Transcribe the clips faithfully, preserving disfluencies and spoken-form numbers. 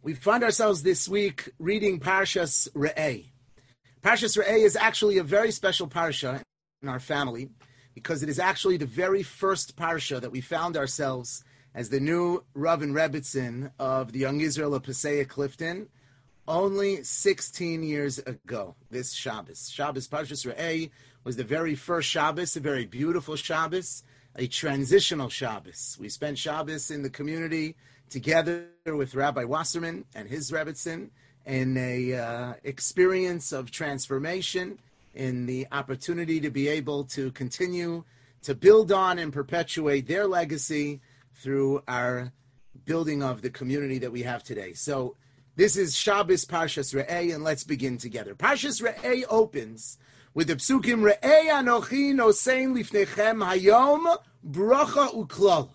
We find ourselves this week reading Parshas Re'eh. Parshas Re'eh is actually a very special parsha in our family because it is actually the very first parsha that we found ourselves as the new Rav and Rebbitzin of the Young Israel of Passaic Clifton only sixteen years ago, this Shabbos. Shabbos Parshas Re'eh was the very first Shabbos, a very beautiful Shabbos, a transitional Shabbos. We spent Shabbos in the community together with Rabbi Wasserman and his Rebbitzin in a uh, experience of transformation, in the opportunity to be able to continue to build on and perpetuate their legacy through our building of the community that we have today. So this is Shabbos Parshas Re'eh, and let's begin together. Parshas Re'eh opens with the psukim Re'eh Anochi Nosein Lifnechem Hayom Bracha Uklal.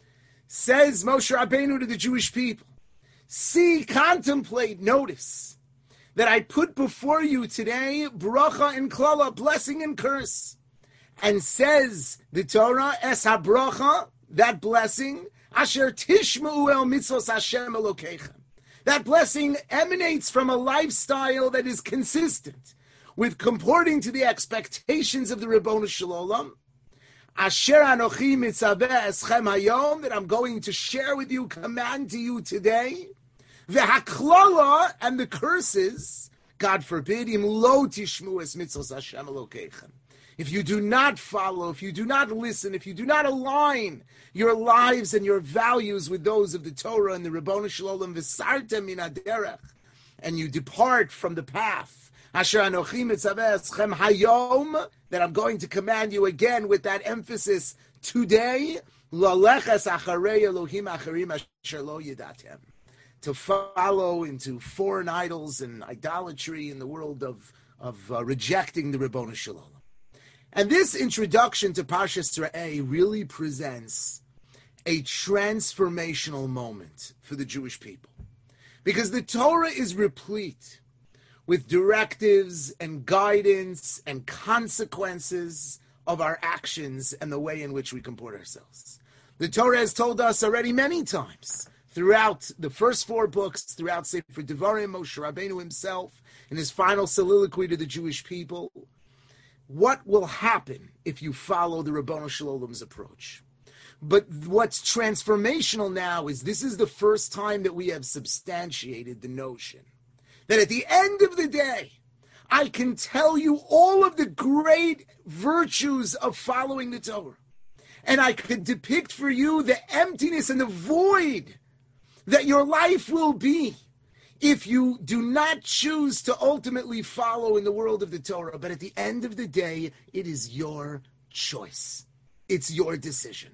Says Moshe Rabbeinu to the Jewish people, see, contemplate, notice that I put before you today bracha and klala, blessing and curse. And says the Torah, es ha-bracha, that blessing, asher tishma'u el mitzvos Hashem Elokeichem. That blessing emanates from a lifestyle that is consistent with comporting to the expectations of the Ribono Shel Olam. Asher anochi mitzaveh eschem hayom, that I'm going to share with you, command to you today. V'haklala, and the curses, God forbid, im lo tishmu es mitzvos Hashem Elokeichem. If you do not follow, if you do not listen, if you do not align your lives and your values with those of the Torah and the Ribono Shel Olam, v'sartem min haderech, and you depart from the path, Asher anochi mitzaveh eschem hayom, that I'm going to command you again with that emphasis today, laleches acharei Elohim acharim asher lo yidatem, to follow into foreign idols and idolatry in the world of, of uh, rejecting the Ribono Shel Olam. And this introduction to Parshas Re'eh really presents a transformational moment for the Jewish people, because the Torah is replete with directives and guidance and consequences of our actions and the way in which we comport ourselves. The Torah has told us already many times throughout the first four books, throughout Sefer Devarim, Moshe Rabbeinu himself, in his final soliloquy to the Jewish people, what will happen if you follow the Ribono Shel Olam's approach. But what's transformational now is this is the first time that we have substantiated the notion that at the end of the day, I can tell you all of the great virtues of following the Torah. And I could depict for you the emptiness and the void that your life will be if you do not choose to ultimately follow in the world of the Torah. But at the end of the day, it is your choice. It's your decision.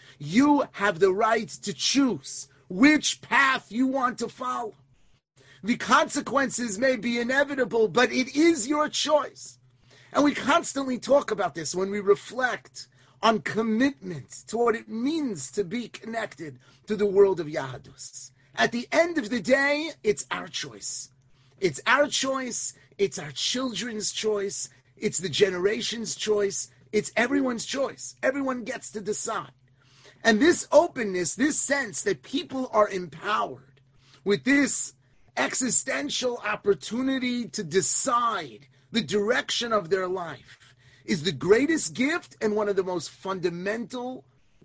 You have the right to choose which path you want to follow. The consequences may be inevitable, but it is your choice. And we constantly talk about this when we reflect on commitment to what it means to be connected to the world of Yahadus. At the end of the day, it's our choice. It's our choice. It's our children's choice. It's the generation's choice. It's everyone's choice. Everyone gets to decide. And this openness, this sense that people are empowered with this existential opportunity to decide the direction of their life is the greatest gift and one of the most fundamental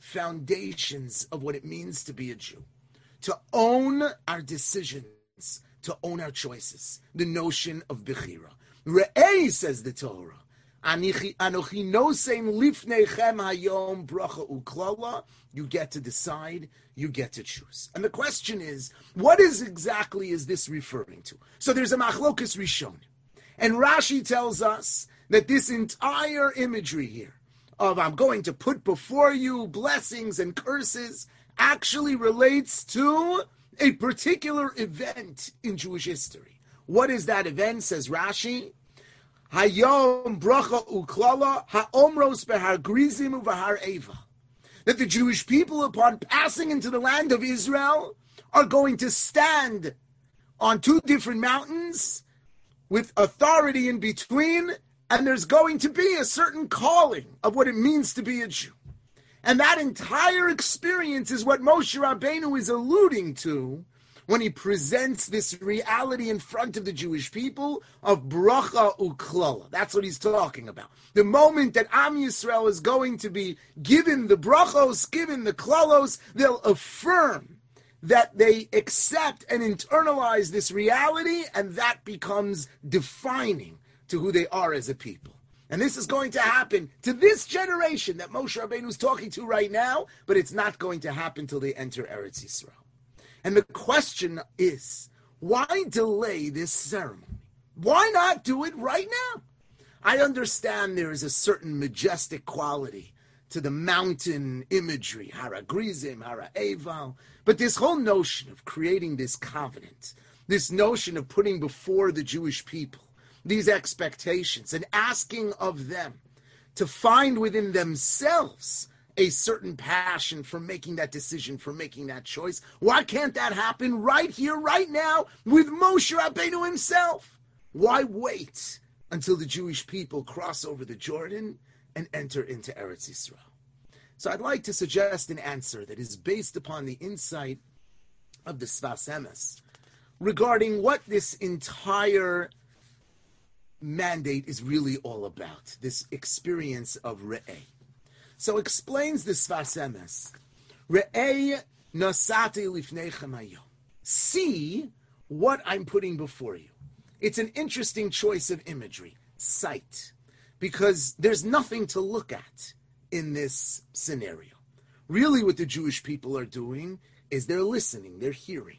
foundations of what it means to be a Jew. To own our decisions, to own our choices. The notion of Bechira. Re'eh, says the Torah, Anochi nosein lifnechem hayom bracha uklala. You get to decide, you get to choose. And the question is, what is exactly is this referring to? So there's a machlokas rishon. And Rashi tells us that this entire imagery here of I'm going to put before you blessings and curses actually relates to a particular event in Jewish history. What is that event, says Rashi? Hayom bracha uklala haomros behar grizim uvahar eva. That the Jewish people, upon passing into the land of Israel, are going to stand on two different mountains with authority in between, and there's going to be a certain calling of what it means to be a Jew. And that entire experience is what Moshe Rabbeinu is alluding to when he presents this reality in front of the Jewish people of bracha uklala. That's what he's talking about. The moment that Am Yisrael is going to be given the brachos, given the klalos, they'll affirm that they accept and internalize this reality, and that becomes defining to who they are as a people. And this is going to happen to this generation that Moshe Rabbeinu is talking to right now, but it's not going to happen till they enter Eretz Yisrael. And the question is, why delay this ceremony? Why not do it right now? I understand there is a certain majestic quality to the mountain imagery, Hara Grizim, Hara Eval, but this whole notion of creating this covenant, this notion of putting before the Jewish people these expectations and asking of them to find within themselves a certain passion for making that decision, for making that choice. Why can't that happen right here, right now, with Moshe Rabbeinu himself? Why wait until the Jewish people cross over the Jordan and enter into Eretz Yisrael? So I'd like to suggest an answer that is based upon the insight of the Sfas Emes regarding what this entire mandate is really all about, this experience of Re'eh. So explains the Sfas Emes, Re'eh nasati lifneichem hayom. See what I'm putting before you. It's an interesting choice of imagery, sight, because there's nothing to look at in this scenario. Really what the Jewish people are doing is they're listening, they're hearing.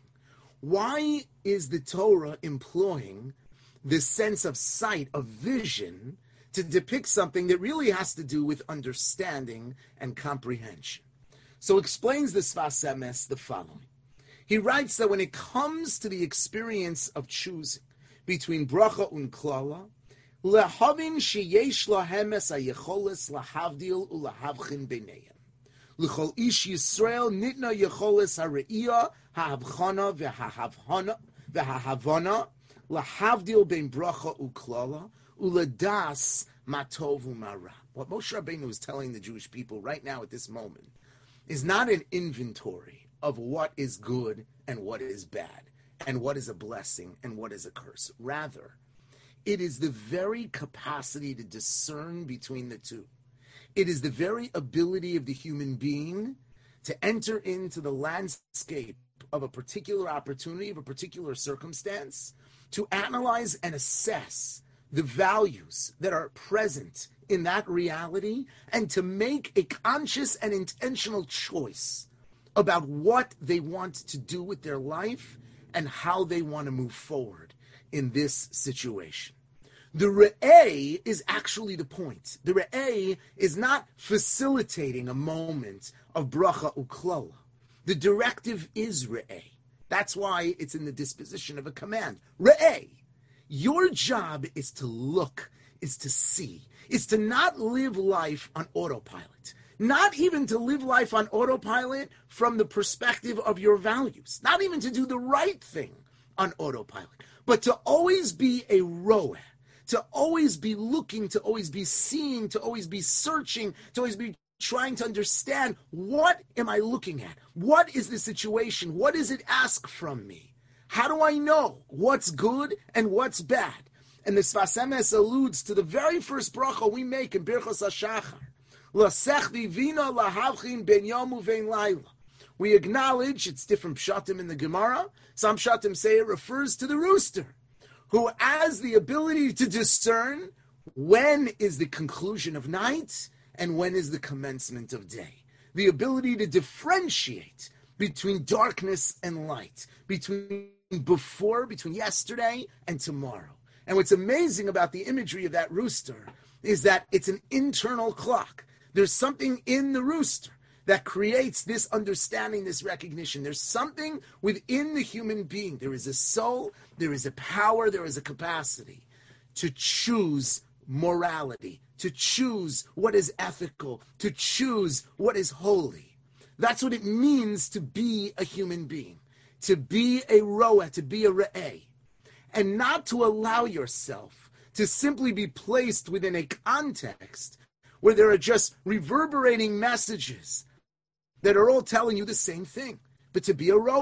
Why is the Torah employing this sense of sight, of vision, to depict something that really has to do with understanding and comprehension? So explains the Sfas Emes the following. He writes that when it comes to the experience of choosing between bracha and klala, lehavin sheyesh lahem es hayecholes lahavdil ulahavchin b'neihem. L'chol ish Yisrael nitna yecholes hareiyah ha'avchana v'ha'havana v'ha'havana lahavdil ben bracha uklala uladas matov umara. What Moshe Rabbeinu is telling the Jewish people right now at this moment is not an inventory of what is good and what is bad, and what is a blessing and what is a curse. Rather, it is the very capacity to discern between the two. It is the very ability of the human being to enter into the landscape of a particular opportunity, of a particular circumstance, to analyze and assess the values that are present in that reality, and to make a conscious and intentional choice about what they want to do with their life and how they want to move forward in this situation. The Re'eh is actually the point. The Re'eh is not facilitating a moment of bracha uklala. The directive is Re'eh. That's why it's in the disposition of a command. Re'eh. Your job is to look, is to see, is to not live life on autopilot. Not even to live life on autopilot from the perspective of your values. Not even to do the right thing on autopilot. But to always be a roeh. To always be looking, to always be seeing, to always be searching, to always be trying to understand, what am I looking at? What is the situation? What does it ask from me? How do I know what's good and what's bad? And the Sfas Emes alludes to the very first bracha we make in Birchos HaShachar. We acknowledge it's different pshatim in the Gemara. Some pshatim say it refers to the rooster, who has the ability to discern when is the conclusion of night and when is the commencement of day. The ability to differentiate between darkness and light, between before, between yesterday and tomorrow. And what's amazing about the imagery of that rooster is that it's an internal clock. There's something in the rooster that creates this understanding, this recognition. There's something within the human being. There is a soul, there is a power, there is a capacity to choose morality, to choose what is ethical, to choose what is holy. That's what it means to be a human being, to be a roeh, to be a re'eh, and not to allow yourself to simply be placed within a context where there are just reverberating messages that are all telling you the same thing, but to be a roeh,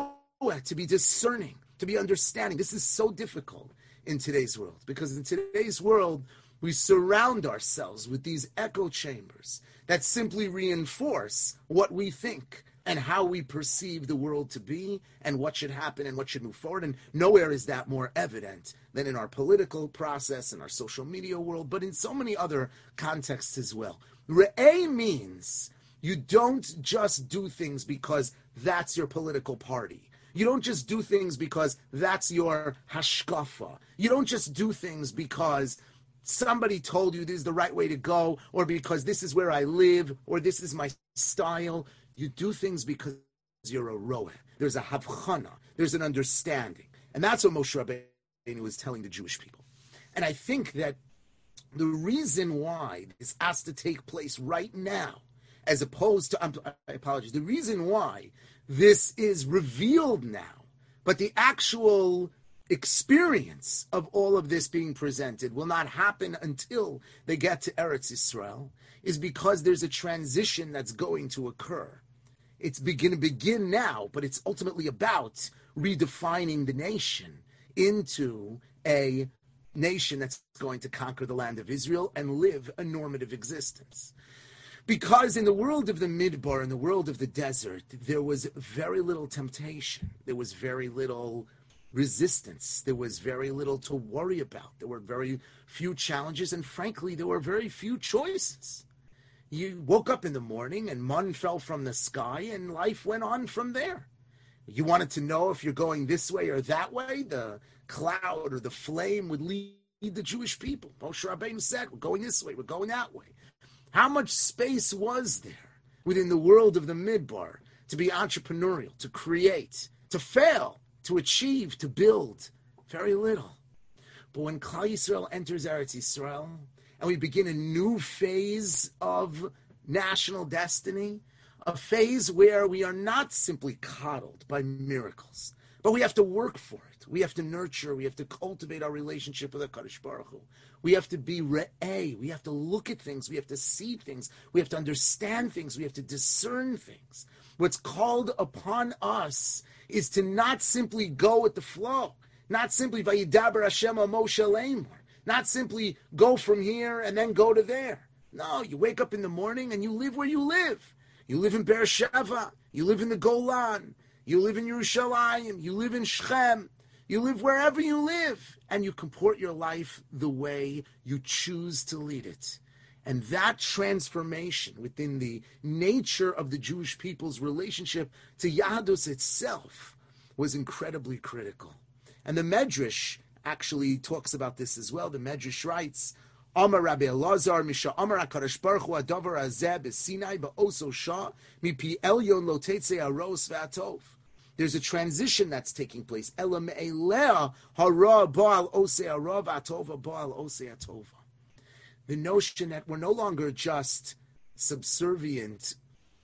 to be discerning, to be understanding. This is so difficult in today's world, because in today's world, we surround ourselves with these echo chambers that simply reinforce what we think and how we perceive the world to be and what should happen and what should move forward. And nowhere is that more evident than in our political process, in our social media world, but in so many other contexts as well. Re'eh means you don't just do things because that's your political party. You don't just do things because that's your hashkafa. You don't just do things because somebody told you this is the right way to go, or because this is where I live, or this is my style. You do things because you're a roeh. There's a havchana. There's an understanding. And that's what Moshe Rabbeinu was telling the Jewish people. And I think that the reason why this has to take place right now, as opposed to, I'm, I apologize, the reason why this is revealed now, but the actual experience of all of this being presented will not happen until they get to Eretz Yisrael, is because there's a transition that's going to occur. It's begin to begin now, but it's ultimately about redefining the nation into a nation that's going to conquer the land of Israel and live a normative existence. Because in the world of the Midbar, in the world of the desert, there was very little temptation. There was very little resistance. There was very little to worry about. There were very few challenges, and frankly, there were very few choices. You woke up in the morning and mun fell from the sky and life went on from there. You wanted to know if you're going this way or that way, the cloud or the flame would lead the Jewish people. Moshe Rabbeinu said, we're going this way, we're going that way. How much space was there within the world of the Midbar to be entrepreneurial, to create, to fail, to achieve, to build? Very little. But when Klal Yisrael enters Eretz Yisrael, and we begin a new phase of national destiny, a phase where we are not simply coddled by miracles, but we have to work for it. We have to nurture. We have to cultivate our relationship with HaKadosh Baruch Hu. We have to be re'eh. We have to look at things. We have to see things. We have to understand things. We have to discern things. What's called upon us is to not simply go with the flow, not simply Vayidaber Hashem al Moshe Lemor, not simply go from here and then go to there. No, you wake up in the morning and you live where you live. You live in Beersheba. You live in the Golan. You live in Yerushalayim. You live in Shechem. You live wherever you live. And you comport your life the way you choose to lead it. And that transformation within the nature of the Jewish people's relationship to Yahadus itself was incredibly critical. And the Medrash actually talks about this as well. The Medrash writes, Amar Rabbi Elazar, Misha Amar HaKadosh Baruch Hu Adavar Hazeh B'Sinai Ba'oso Shah Mipi Elyon Lo Tetzei Haros V'Atov. There's a transition that's taking place. Elam Eleh Hara Ba'al Osei Hara V'Atova Ba'al Osei Atova. The notion that we're no longer just subservient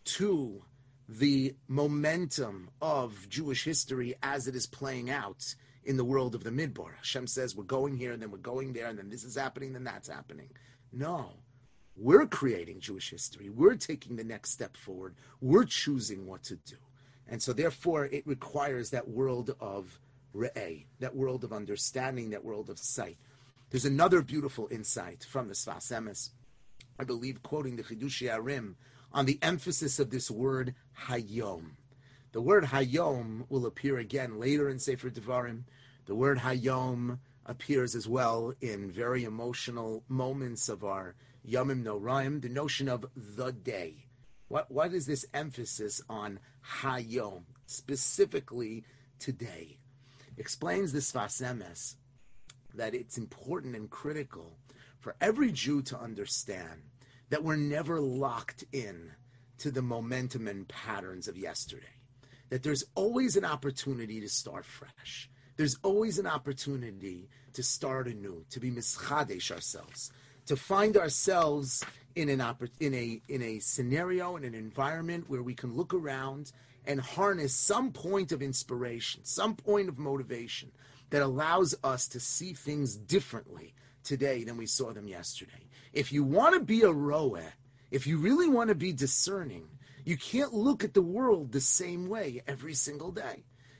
to the momentum of Jewish history as it is playing out in the world of the Midbar. Hashem says we're going here and then we're going there and then this is happening, then that's happening. No, we're creating Jewish history. We're taking the next step forward. We're choosing what to do. And so therefore it requires that world of re'eh, that world of understanding, that world of sight. There's another beautiful insight from the Sfas Emes, I believe, quoting the Chidushei Arim, on the emphasis of this word Hayom. The word Hayom will appear again later in Sefer Devarim. The word Hayom appears as well in very emotional moments of our Yomim Noraim, the notion of the day. What, what is this emphasis on Hayom, specifically today? Explains the Sfas Emes that it's important and critical for every Jew to understand that we're never locked in to the momentum and patterns of yesterday. That there's always an opportunity to start fresh. There's always an opportunity to start anew, to be mischadesh ourselves, to find ourselves in an oppor- in a in a scenario, in an environment where we can look around and harness some point of inspiration, some point of motivation that allows us to see things differently today than we saw them yesterday. If you want to be a roeh, if you really want to be discerning, you can't look at the world the same way every single day.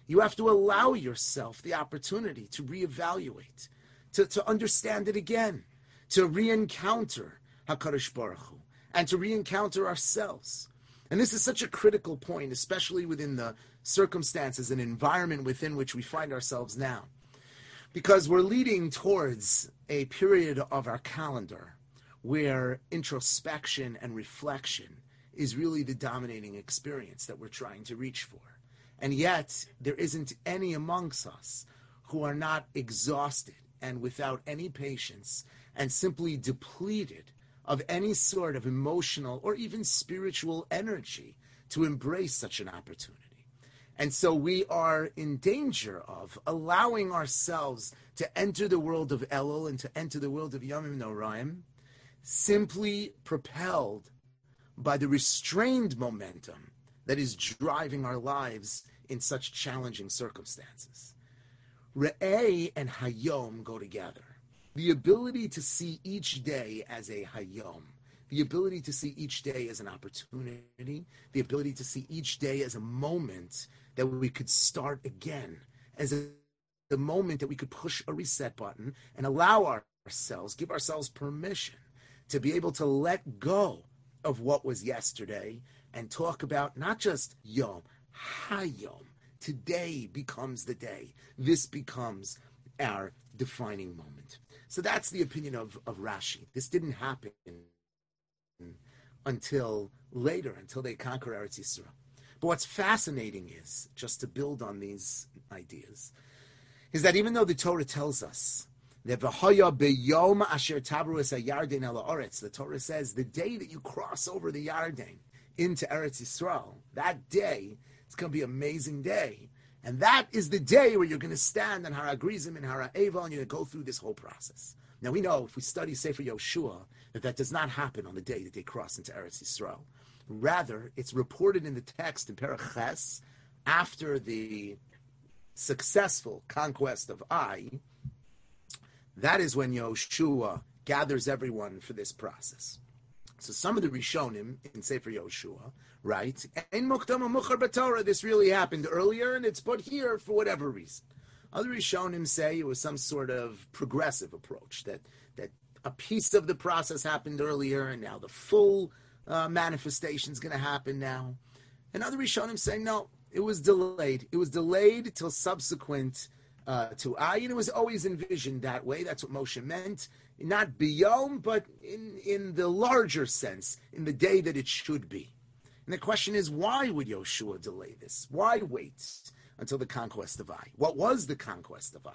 You have to allow yourself the opportunity to reevaluate, to, to understand it again, to re-encounter HaKadosh Baruch Hu, and to re-encounter ourselves. And this is such a critical point, especially within the circumstances and environment within which we find ourselves now. Because we're leading towards a period of our calendar where introspection and reflection is really the dominating experience that we're trying to reach for. And yet, there isn't any amongst us who are not exhausted and without any patience and simply depleted of any sort of emotional or even spiritual energy to embrace such an opportunity. And so we are in danger of allowing ourselves to enter the world of Elul and to enter the world of Yomim Noraim, simply propelled by the restrained momentum that is driving our lives in such challenging circumstances. Re'eh and Hayom go together. The ability to see each day as a Hayom, the ability to see each day as an opportunity, the ability to see each day as a moment that we could start again, as a, the moment that we could push a reset button and allow ourselves, give ourselves permission to be able to let go of what was yesterday and talk about not just Yom, Hayom. Today becomes the day. This becomes our defining moment. So that's the opinion of, of Rashi. This didn't happen until later, until they conquer Eretz Yisrael. But what's fascinating is, just to build on these ideas, is that even though the Torah tells us that v'haya b'yom asher tabru es hayarden el haaretz, the Torah says the day that you cross over the Yarden into Eretz Yisrael, that day, it's going to be an amazing day. And that is the day where you're going to stand on Har HaGrizim and Har HaEval, and you're going to go through this whole process. Now we know, if we study Sefer Yoshua, that that does not happen on the day that they cross into Eretz Yisrael. Rather, it's reported in the text in Perach Ches, after the successful conquest of Ai, that is when Yoshua gathers everyone for this process. So some of the Rishonim in Sefer Yoshua write, "Ein mukdam u'muchar b'Torah." This really happened earlier, and it's put here for whatever reason. Other Rishonim say it was some sort of progressive approach, that that a piece of the process happened earlier, and now the full uh, manifestation is going to happen now. And other Rishonim say no, it was delayed. It was delayed till subsequent uh, to Ai, and it was always envisioned that way. That's what Moshe meant. Not biyom, but in, in the larger sense, in the day that it should be. And the question is, why would Yoshua delay this? Why wait until the conquest of Ai? What was the conquest of Ai?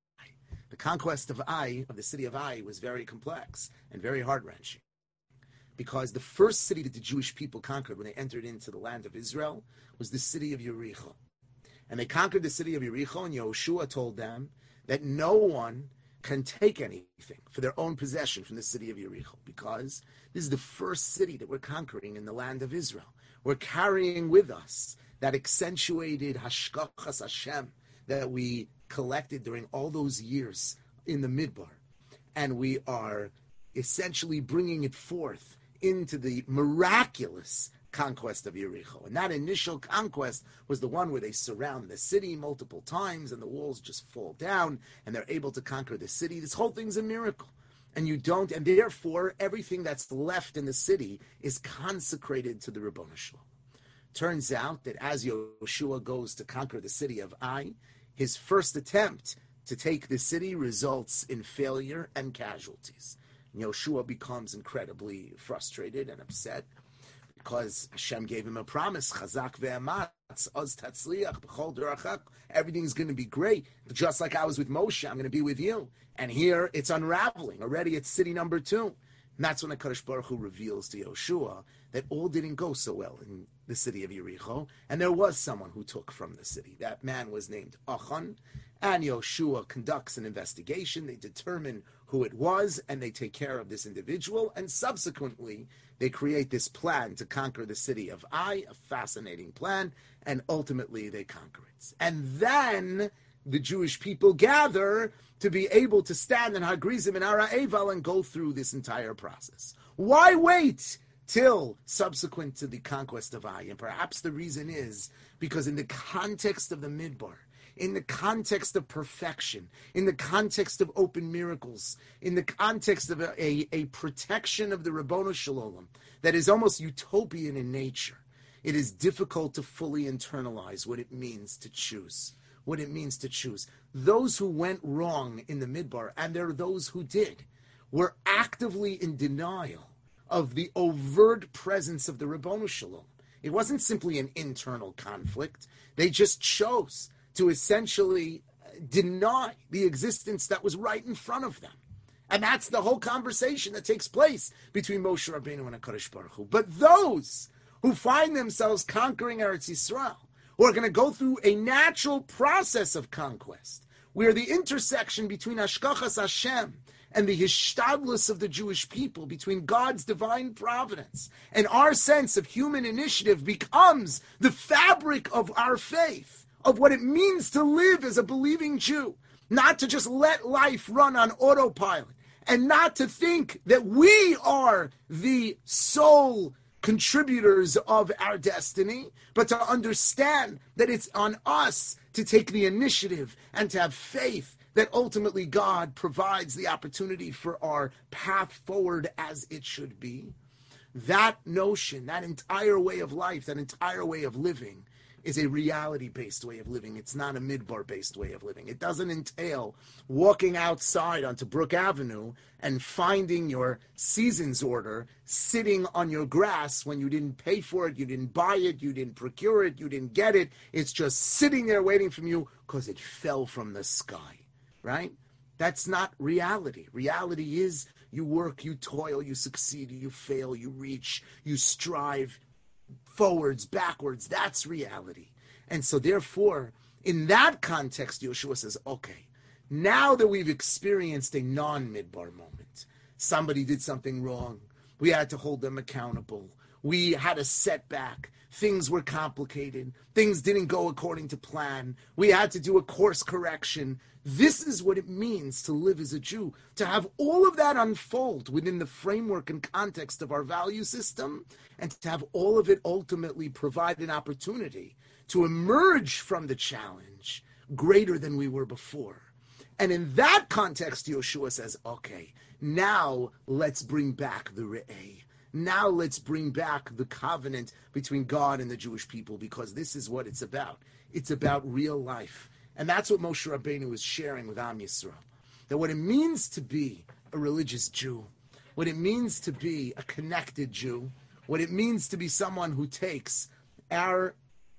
The conquest of Ai, of the city of Ai, was very complex and very heart-wrenching. Because the first city that the Jewish people conquered when they entered into the land of Israel was the city of Yericho. And they conquered the city of Yericho, and Yoshua told them that no one can take anything for their own possession from the city of Yericho, because this is the first city that we're conquering in the land of Israel. We're carrying with us that accentuated hashkachas Hashem that we collected during all those years in the Midbar. And we are essentially bringing it forth into the miraculous conquest of Yericho. And that initial conquest was the one where they surround the city multiple times and the walls just fall down and they're able to conquer the city. This whole thing's a miracle. And you don't, and therefore everything that's left in the city is consecrated to the Ribbono Shel Olam. Turns out that as Yoshua goes to conquer the city of Ai, his first attempt to take the city results in failure and casualties. And Yoshua becomes incredibly frustrated and upset, because Hashem gave him a promise, Chazak ve'amatz, oz tatzliach, b'chol derachak, everything's going to be great. Just like I was with Moshe, I'm going to be with you. And here it's unraveling. Already it's city number two. And that's when HaKadosh Baruch Hu reveals to Yoshua that all didn't go so well in the city of Yericho, and there was someone who took from the city. That man was named Achan, and Yoshua conducts an investigation. They determine who it was, and they take care of this individual, and subsequently they create this plan to conquer the city of Ai, a fascinating plan, and ultimately they conquer it. And then the Jewish people gather to be able to stand in Har HaGrizim and Har HaEval and go through this entire process. Why wait till subsequent to the conquest of Ai. And perhaps the reason is because in the context of the Midbar, in the context of perfection, in the context of open miracles, in the context of a, a, a protection of the Ribbono Shel Olam that is almost utopian in nature, it is difficult to fully internalize what it means to choose. What it means to choose. Those who went wrong in the Midbar, and there are those who did, were actively in denial of the overt presence of the Ribbono Shel Olam. It wasn't simply an internal conflict. They just chose to essentially deny the existence that was right in front of them. And that's the whole conversation that takes place between Moshe Rabbeinu and HaKadosh Baruch Hu. But those who find themselves conquering Eretz Yisrael, who are going to go through a natural process of conquest, where the intersection between Hashgachas Hashem and the hishtadlus of the Jewish people, between God's divine providence and our sense of human initiative, becomes the fabric of our faith, of what it means to live as a believing Jew, not to just let life run on autopilot, and not to think that we are the sole contributors of our destiny, but to understand that it's on us to take the initiative and to have faith that ultimately God provides the opportunity for our path forward as it should be. That notion, that entire way of life, that entire way of living is a reality-based way of living. It's not a midbar-based way of living. It doesn't entail walking outside onto Brook Avenue and finding your season's order sitting on your grass when you didn't pay for it, you didn't buy it, you didn't procure it, you didn't get it. It's just sitting there waiting for you because it fell from the sky, right? That's not reality. Reality is you work, you toil, you succeed, you fail, you reach, you strive, forwards, backwards. That's reality. And so therefore, in that context, Yeshua says, okay, now that we've experienced a non-midbar moment, somebody did something wrong, we had to hold them accountable, we had a setback, things were complicated, things didn't go according to plan, we had to do a course correction. This is what it means to live as a Jew, to have all of that unfold within the framework and context of our value system, and to have all of it ultimately provide an opportunity to emerge from the challenge greater than we were before. And in that context, Yeshua says, okay, now let's bring back the Re'eh. Now let's bring back the covenant between God and the Jewish people, because this is what it's about. It's about real life. And that's what Moshe Rabbeinu is sharing with Am Yisrael. That what it means to be a religious Jew, what it means to be a connected Jew, what it means to be someone who takes our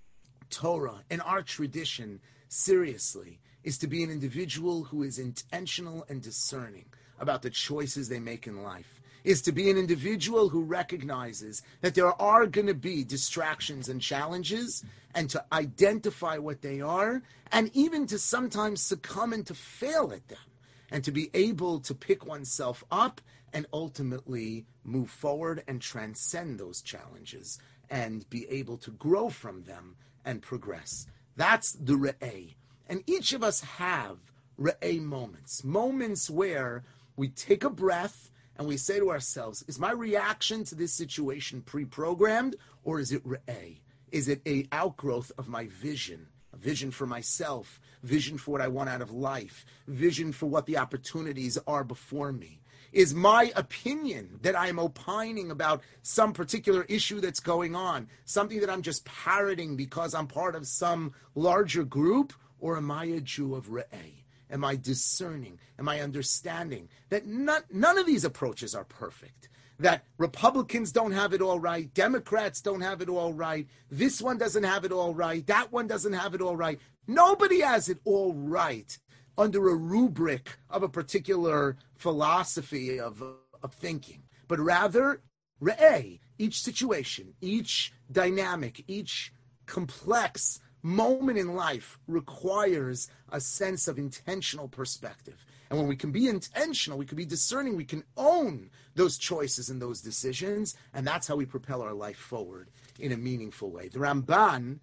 Torah and our tradition seriously, is to be an individual who is intentional and discerning about the choices they make in life, is to be an individual who recognizes that there are going to be distractions and challenges, and to identify what they are, and even to sometimes succumb and to fail at them, and to be able to pick oneself up and ultimately move forward and transcend those challenges and be able to grow from them and progress. That's the Re'eh. And each of us have Re'eh moments, moments where we take a breath and we say to ourselves, is my reaction to this situation pre-programmed, or is it Re'eh? Is it an outgrowth of my vision? A vision for myself, vision for what I want out of life, vision for what the opportunities are before me? Is my opinion that I'm opining about some particular issue that's going on something that I'm just parroting because I'm part of some larger group, or am I a Jew of Re'eh? Am I discerning? Am I understanding that none, none of these approaches are perfect? That Republicans don't have it all right, Democrats don't have it all right, this one doesn't have it all right, that one doesn't have it all right. Nobody has it all right under a rubric of a particular philosophy of, of thinking, but rather, Re'eh, each situation, each dynamic, each complex moment in life requires a sense of intentional perspective. And when we can be intentional, we can be discerning, we can own those choices and those decisions, and that's how we propel our life forward in a meaningful way. The Ramban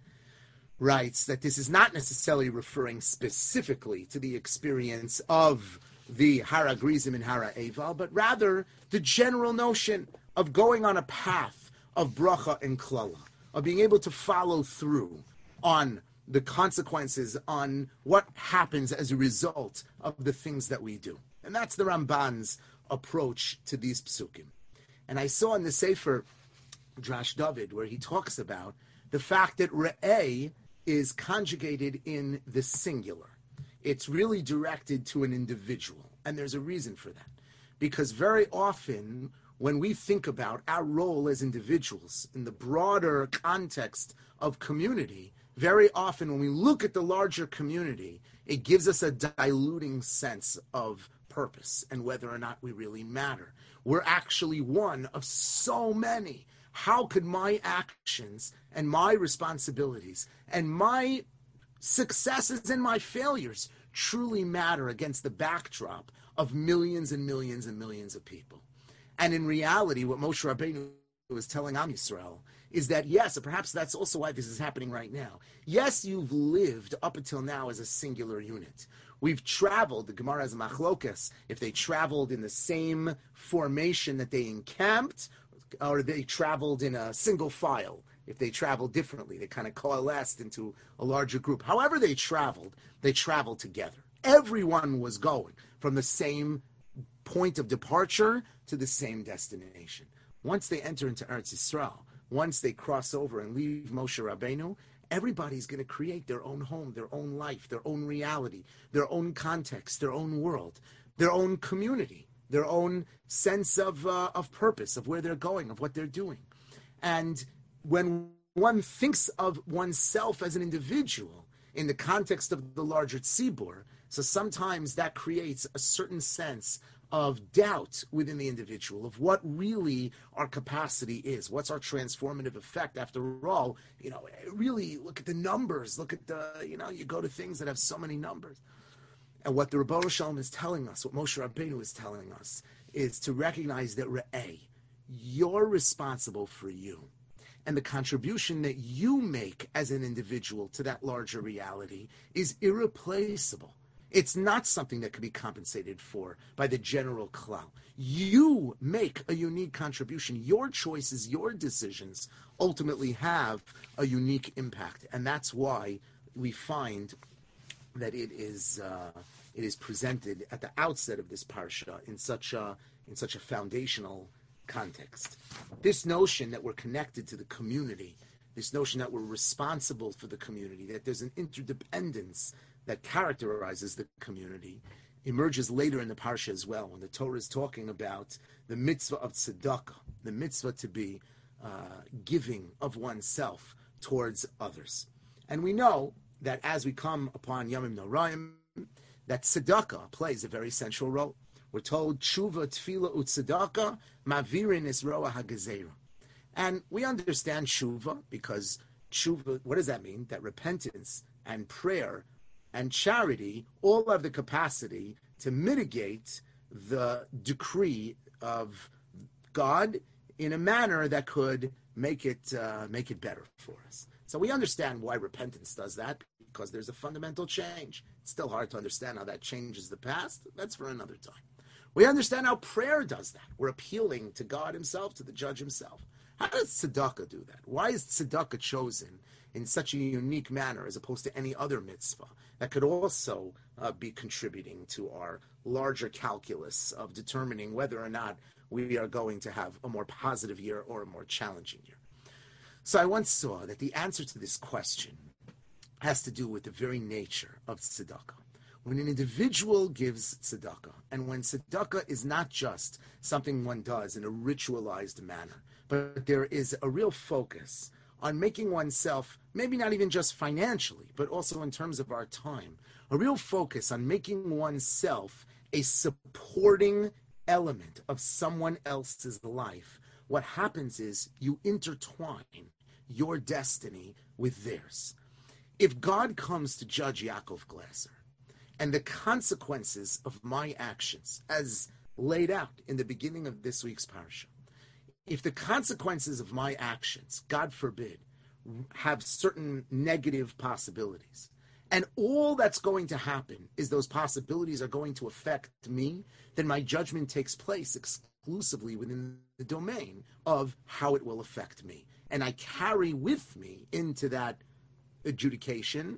writes that this is not necessarily referring specifically to the experience of the Hara Grizim and Hara Eval, but rather the general notion. of going on a path of bracha and klala, of being able to follow through on the consequences, on what happens as a result of the things that we do. And that's the Ramban's approach to these psukim. And I saw in the Sefer Drash David where he talks about the fact that re'eh is conjugated in the singular. It's really directed to an individual. And there's a reason for that. Because very often when we think about our role as individuals in the broader context of community, very often when we look at the larger community, it gives us a diluting sense of purpose and whether or not we really matter. We're actually one of so many. How could my actions and my responsibilities and my successes and my failures truly matter against the backdrop of millions and millions and millions of people? And in reality, what Moshe Rabbeinu was telling Am Yisrael is that, yes, perhaps that's also why this is happening right now. Yes, you've lived up until now as a singular unit. We've traveled, the Gemara has a machlokas, if they traveled in the same formation that they encamped, or they traveled in a single file. If they traveled differently, they kind of coalesced into a larger group. However they traveled, they traveled together. Everyone was going from the same point of departure to the same destination. Once they enter into Eretz Yisrael, once they cross over and leave Moshe Rabbeinu, everybody's going to create their own home, their own life, their own reality, their own context, their own world, their own community, their own sense of uh, of purpose, of where they're going, of what they're doing. And when one thinks of oneself as an individual in the context of the larger tzibur, so sometimes that creates a certain sense of doubt within the individual, of what really our capacity is, what's our transformative effect. After all, you know, really look at the numbers, look at the, you know, you go to things that have so many numbers. And what the Rebbeinu Shalom is telling us, what Moshe Rabbeinu is telling us, is to recognize that re'eh, you're responsible for you. And the contribution that you make as an individual to that larger reality is irreplaceable. It's not something that can be compensated for by the general klal. You make a unique contribution. Your choices, your decisions ultimately have a unique impact. And that's why we find that it is uh, it is presented at the outset of this parsha in such a in such a foundational context. This notion that we're connected to the community, this notion that we're responsible for the community, that there's an interdependence that characterizes the community, emerges later in the parsha as well, when the Torah is talking about the mitzvah of tzedakah, the mitzvah to be uh, giving of oneself towards others. And we know that as we come upon Yomim Noraim, that tzedakah plays a very central role. We're told, tshuva, tefillah, u'tzedakah, mavirin is roa hagazera. And we understand tshuva, because tshuva, what does that mean? That repentance and prayer and charity all have the capacity to mitigate the decree of God in a manner that could make it uh, make it better for us. So we understand why repentance does that, because there's a fundamental change. It's still hard to understand how that changes the past. That's for another time. We understand how prayer does that. We're appealing to God himself, to the judge himself. How does tzedakah do that? Why is tzedakah chosen in such a unique manner as opposed to any other mitzvah that could also uh, be contributing to our larger calculus of determining whether or not we are going to have a more positive year or a more challenging year? So I once saw that the answer to this question has to do with the very nature of tzedakah. When an individual gives tzedakah, and when tzedakah is not just something one does in a ritualized manner, but there is a real focus on making oneself, maybe not even just financially, but also in terms of our time, a real focus on making oneself a supporting element of someone else's life, what happens is you intertwine your destiny with theirs. If God comes to judge Yaakov Glasser, and the consequences of my actions, as laid out in the beginning of this week's parsha, if the consequences of my actions, God forbid, have certain negative possibilities, and all that's going to happen is those possibilities are going to affect me, then my judgment takes place exclusively within the domain of how it will affect me. And I carry with me into that adjudication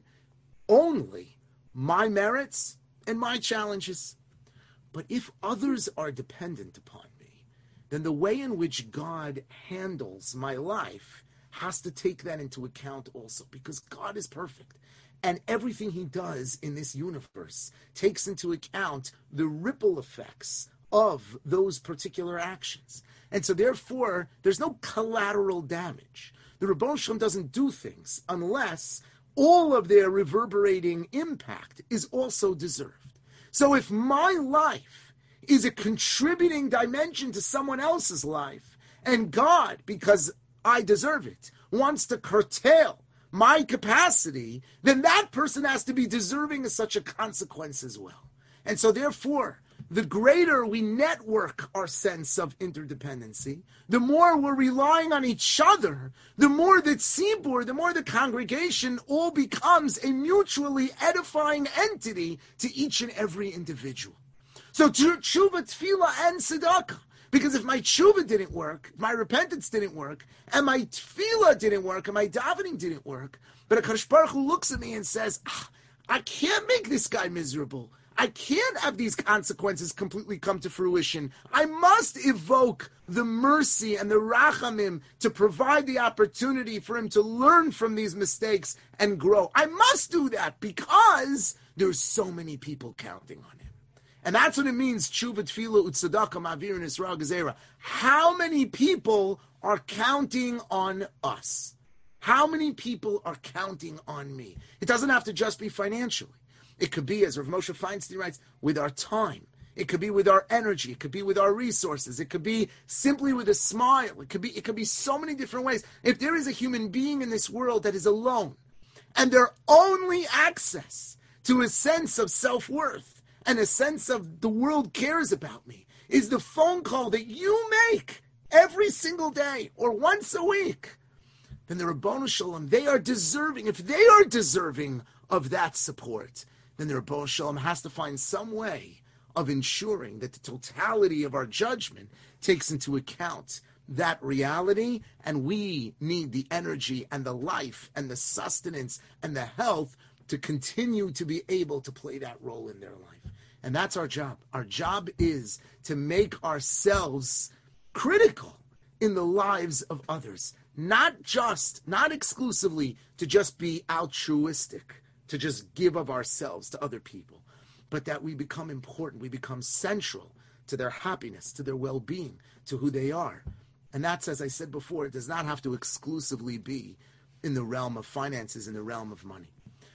only my merits and my challenges. But if others are dependent upon me, then the way in which God handles my life has to take that into account also, because God is perfect. And everything he does in this universe takes into account the ripple effects of those particular actions. And so therefore, there's no collateral damage. The Ribbono Shel Olam doesn't do things unless all of their reverberating impact is also deserved. So if my life is a contributing dimension to someone else's life, and God, because I deserve it, wants to curtail my capacity, then that person has to be deserving of such a consequence as well. And so therefore, the greater we network our sense of interdependency, the more we're relying on each other, the more that Tzibur, the more the congregation all becomes a mutually edifying entity to each and every individual. So tshuva, tefillah, and tzedakah. Because if my tshuva didn't work, if my repentance didn't work, and my tefillah didn't work, and my davening didn't work, but HaKadosh Baruch Hu looks at me and says, ah, I can't make this guy miserable. I can't have these consequences completely come to fruition. I must evoke the mercy and the rachamim to provide the opportunity for him to learn from these mistakes and grow. I must do that because there's so many people counting on him. And that's what it means, tshuva, tefillah, utzedakah, ma'avir, and Yisrael gezerah. How many people are counting on us? How many people are counting on me? It doesn't have to just be financially. It could be, as Rav Moshe Feinstein writes, with our time. It could be with our energy. It could be with our resources. It could be simply with a smile. It could be, it could be so many different ways. If there is a human being in this world that is alone, and their only access to a sense of self-worth and a sense of the world cares about me is the phone call that you make every single day or once a week, then the Ribbono Shel Olam, they are deserving. If they are deserving of that support, then the Ribbono Shel Olam has to find some way of ensuring that the totality of our judgment takes into account that reality, and we need the energy and the life and the sustenance and the health to continue to be able to play that role in their life. And that's our job. Our job is to make ourselves critical in the lives of others, not just, not exclusively to just be altruistic, to just give of ourselves to other people, but that we become important, we become central to their happiness, to their well-being, to who they are. And that's, as I said before, it does not have to exclusively be in the realm of finances, in the realm of money.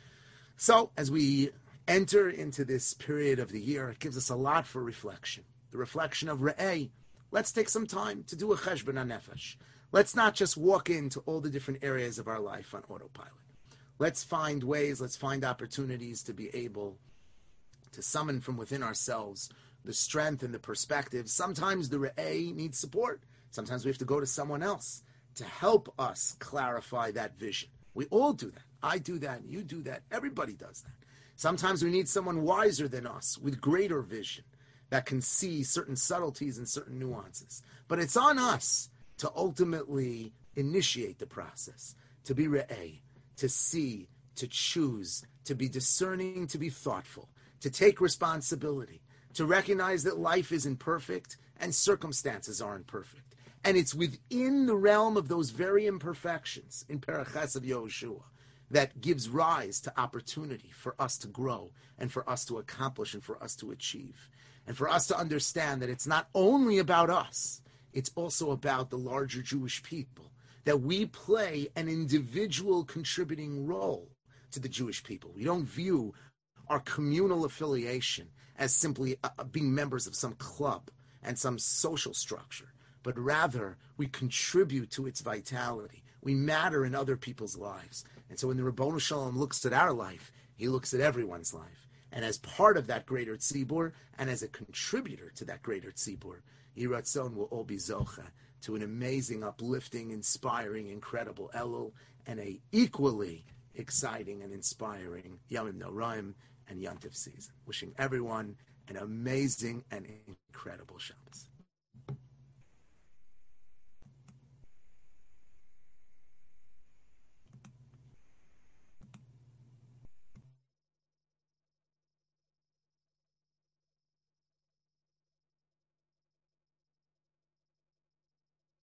So, as we enter into this period of the year, it gives us a lot for reflection. The reflection of Re'eh. Let's take some time to do a cheshbon hanefesh. Let's not just walk into all the different areas of our life on autopilot. Let's find ways, let's find opportunities to be able to summon from within ourselves the strength and the perspective. Sometimes the Re'eh needs support. Sometimes we have to go to someone else to help us clarify that vision. We all do that. I do that, you do that, everybody does that. Sometimes we need someone wiser than us with greater vision that can see certain subtleties and certain nuances. But it's on us to ultimately initiate the process, to be re'eh, to see, to choose, to be discerning, to be thoughtful, to take responsibility, to recognize that life isn't perfect and circumstances aren't perfect. And it's within the realm of those very imperfections in Perach Ches of Yehoshua that gives rise to opportunity for us to grow and for us to accomplish and for us to achieve. And for us to understand that it's not only about us, it's also about the larger Jewish people, that we play an individual contributing role to the Jewish people. We don't view our communal affiliation as simply uh, being members of some club and some social structure, but rather we contribute to its vitality. We matter in other people's lives. And so when the Ribbono Shel Olam looks at our life, he looks at everyone's life. And as part of that greater tzibur, and as a contributor to that greater tzibur, Yiratzon will all be zocha to an amazing, uplifting, inspiring, incredible Elul, and a equally exciting and inspiring Yamim Noraim and Yom Tov season. Wishing everyone an amazing and incredible Shabbos.